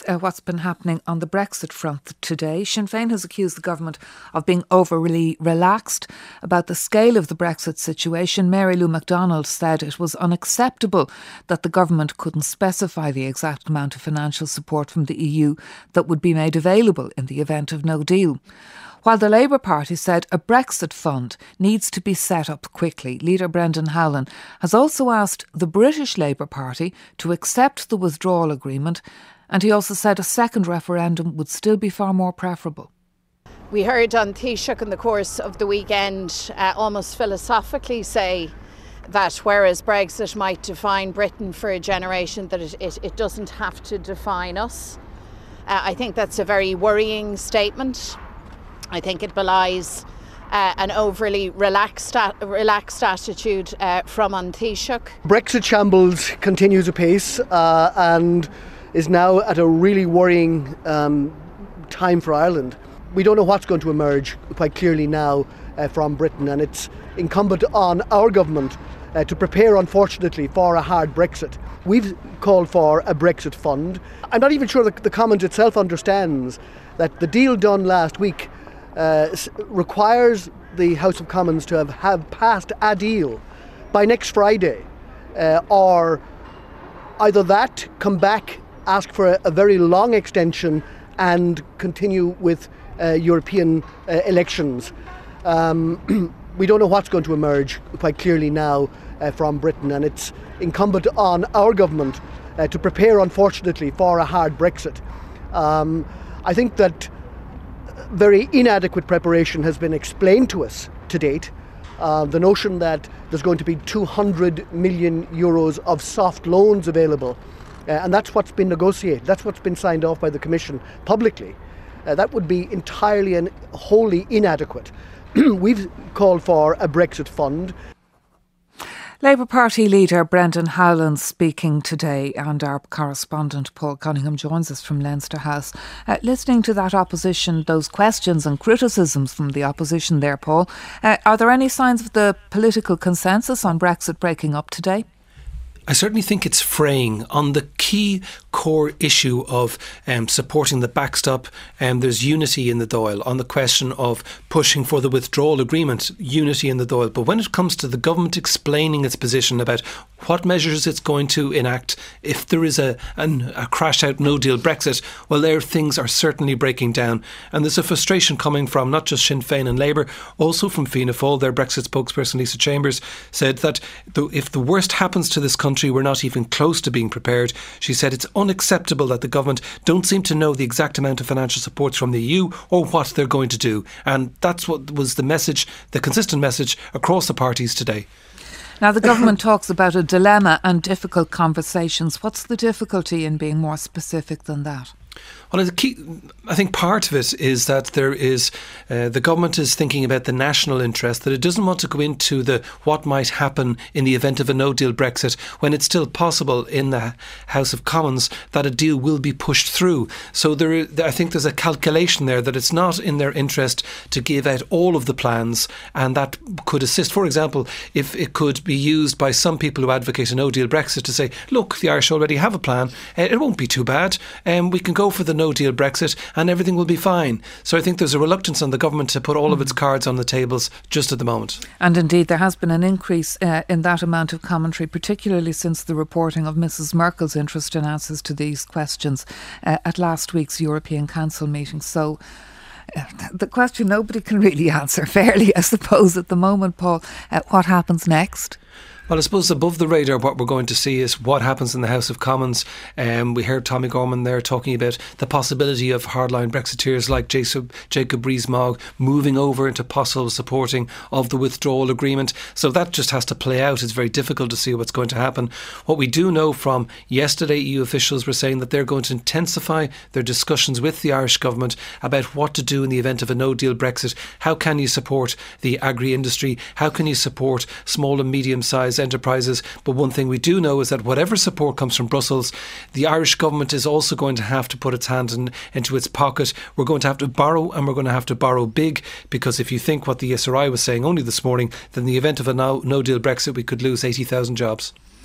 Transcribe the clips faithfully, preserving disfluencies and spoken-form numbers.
uh, what's been happening on the Brexit front today. Sinn Féin has accused the government of being overly relaxed about the scale of the Brexit situation. Mary Lou McDonald said it was unacceptable that the government couldn't specify the exact amount of financial support from the E U that would be made available in the event of no deal. While the Labour Party said a Brexit fund needs to be set up quickly, leader Brendan Howlin has also asked the British Labour Party to accept the withdrawal agreement, and he also said a second referendum would still be far more preferable. We heard An Taoiseach in the course of the weekend uh, almost philosophically say that whereas Brexit might define Britain for a generation, that it, it, it doesn't have to define us. Uh, I think that's a very worrying statement. I think it belies uh, an overly relaxed relaxed attitude uh, from An Taoiseach. Brexit shambles continues apace uh, and is now at a really worrying um, time for Ireland. We don't know what's going to emerge quite clearly now uh, from Britain, and it's incumbent on our government uh, to prepare, unfortunately, for a hard Brexit. We've called for a Brexit fund. I'm not even sure that the comment itself understands that the deal done last week Uh, requires the House of Commons to have, have passed a deal by next Friday, uh, or either that, come back, ask for a, a very long extension and continue with uh, European uh, elections. Um, we don't know what's going to emerge quite clearly now uh, from Britain, and it's incumbent on our government uh, to prepare, unfortunately, for a hard Brexit. Um, I think that very inadequate preparation has been explained to us to date. Uh, the notion that there's going to be two hundred million euros of soft loans available, uh, and that's what's been negotiated, that's what's been signed off by the Commission publicly, uh, that would be entirely and wholly inadequate. We've called for a Brexit fund. Labour Party leader Brendan Howlin speaking today, and our correspondent Paul Cunningham joins us from Leinster House. Uh, listening to that opposition, those questions and criticisms from the opposition there, Paul, uh, are there any signs of the political consensus on Brexit breaking up today? I certainly think it's fraying on the key core issue of um, supporting the backstop. Um, there's unity in the Dáil on the question of pushing for the withdrawal agreement, unity in the Dáil. But when it comes to the government explaining its position about what measures it's going to enact if there is a, an, a crash out no deal Brexit, well, there things are certainly breaking down. And there's a frustration coming from not just Sinn Féin and Labour, also from Fianna Fáil. Their Brexit spokesperson Lisa Chambers said that the, if the worst happens to this country, we're not even close to being prepared. She said it's unacceptable that the government don't seem to know the exact amount of financial support from the E U or what they're going to do. And that's what was the message, the consistent message across the parties today. Now, the government talks about a dilemma and difficult conversations. What's the difficulty in being more specific than that? Well, the key, I think part of it is that there is uh, the government is thinking about the national interest, that it doesn't want to go into the what might happen in the event of a no-deal Brexit when it's still possible in the House of Commons that a deal will be pushed through. So there, is, I think there's a calculation there that it's not in their interest to give out all of the plans, and that could assist. For example, if it could be used by some people who advocate a no-deal Brexit to say, look, the Irish already have a plan, uh, it won't be too bad, and um, we can go for the no-deal Brexit and everything will be fine. So I think there's a reluctance on the government to put all of its cards on the tables just at the moment. And indeed there has been an increase uh, in that amount of commentary, particularly since the reporting of Missus Merkel's interest in answers to these questions uh, at last week's European Council meeting. So uh, the question nobody can really answer fairly, I suppose, at the moment, Paul. Uh, what happens next? Well, I suppose above the radar what we're going to see is what happens in the House of Commons. Um, we heard Tommy Gorman there talking about the possibility of hardline Brexiteers like Jacob, Jacob Rees-Mogg moving over into possible supporting of the withdrawal agreement. So that just has to play out. It's very difficult to see what's going to happen. What we do know from yesterday, E U officials were saying that they're going to intensify their discussions with the Irish government about what to do in the event of a no-deal Brexit. How can you support the agri-industry? How can you support small and medium-sized enterprises? But one thing we do know is that whatever support comes from Brussels, the Irish government is also going to have to put its hand in, into its pocket. We're going to have to borrow, and we're going to have to borrow big, because if you think what the E S R I was saying only this morning, then in the event of a no, no deal Brexit, we could lose eighty thousand jobs.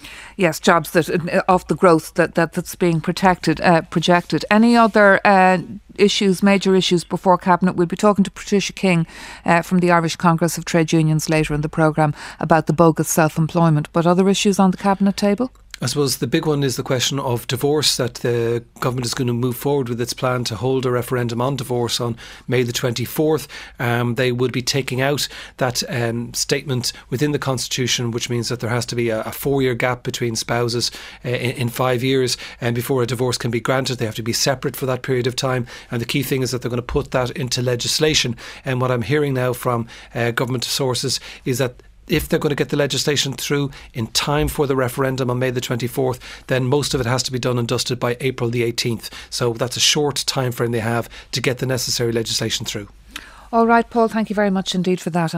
Yes, jobs that of the growth that, that that's being protected uh, projected. Any other uh, issues, major issues before Cabinet? We'll be talking to Patricia King uh, from the Irish Congress of Trade Unions later in the programme about the bogus self-employment. But other issues on the Cabinet table? I suppose the big one is the question of divorce, that the government is going to move forward with its plan to hold a referendum on divorce on May the twenty-fourth. Um, they would be taking out that um, statement within the Constitution, which means that there has to be a, a four-year gap between spouses uh, in, in five years and before a divorce can be granted. They have to be separate for that period of time. And the key thing is that they're going to put that into legislation. And what I'm hearing now from uh, government sources is that if they're going to get the legislation through in time for the referendum on May the twenty-fourth, then most of it has to be done and dusted by April the eighteenth. So that's a short time frame they have to get the necessary legislation through. All right, Paul, thank you very much indeed for that.